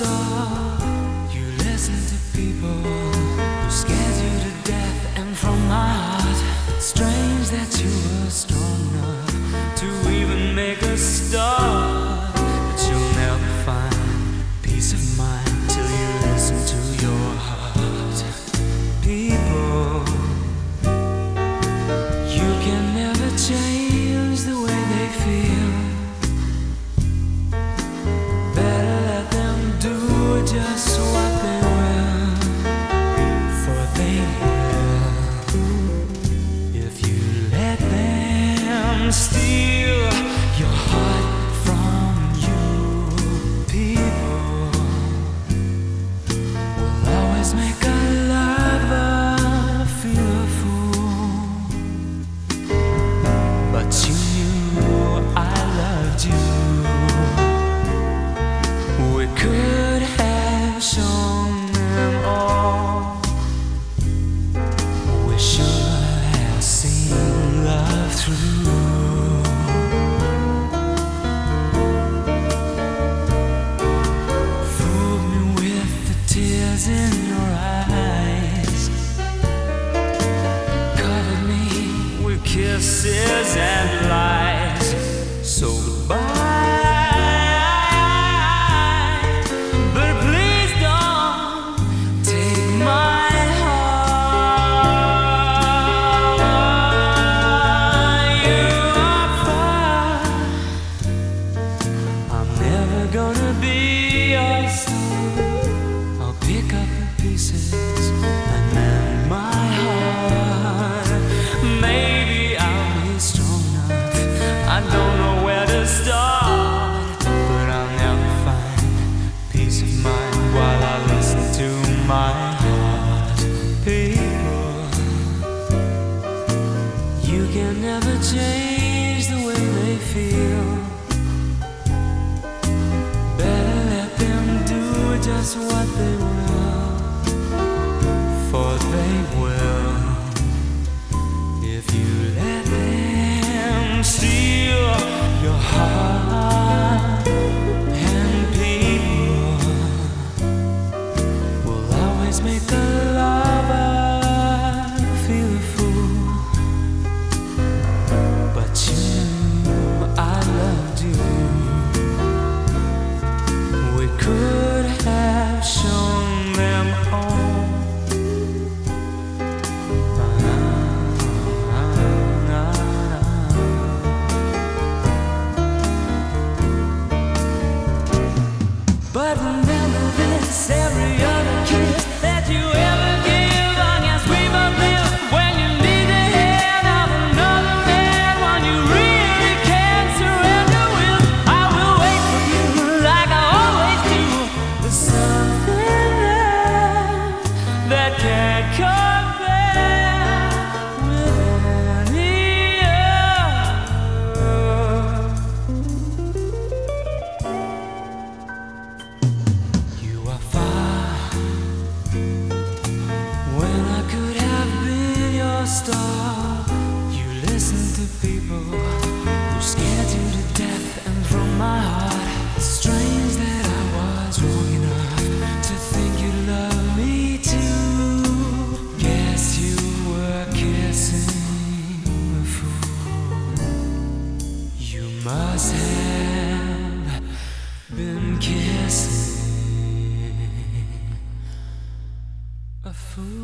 star. You listen to people who scared you to death, and from my heart, it's strange that you were strong enough to even make a start. But you'll never find peace of mind till you listen to your heart. People, you can never change the way they feel. Better let them do just what they will, for they will. If you let them steal your heart from you, people will always make a lover feel a fool. But you knew I loved you. We could have shown them all. We should have seen love through. Fooled me with the tears in your eyes, covered me with kisses and lies. So goodbye. Gonna be your son. I'll pick up the pieces and mend my heart. Maybe I'll be strong enough. I don't know where to start, but I'll never find peace of mind while I listen to my heart. People, you can never change the way they feel. Just what they will, for they will. If you let them steal your heart, and people will always make a lover feel a fool. But you knew I loved you. We could have shown them all. But remember this, every other kiss that you ever give, I guess we both live when you need the hand of another man, one you really can't surrender with. I will wait for you like I always do. There's something there that can't compare with any other. You are far when I could have been your star. You listen to people who scared you to death, and from my heart, it's strange that I was wrong enough to think you'd love me too. Guess you were kissing a fool. You must have been kissing a fool.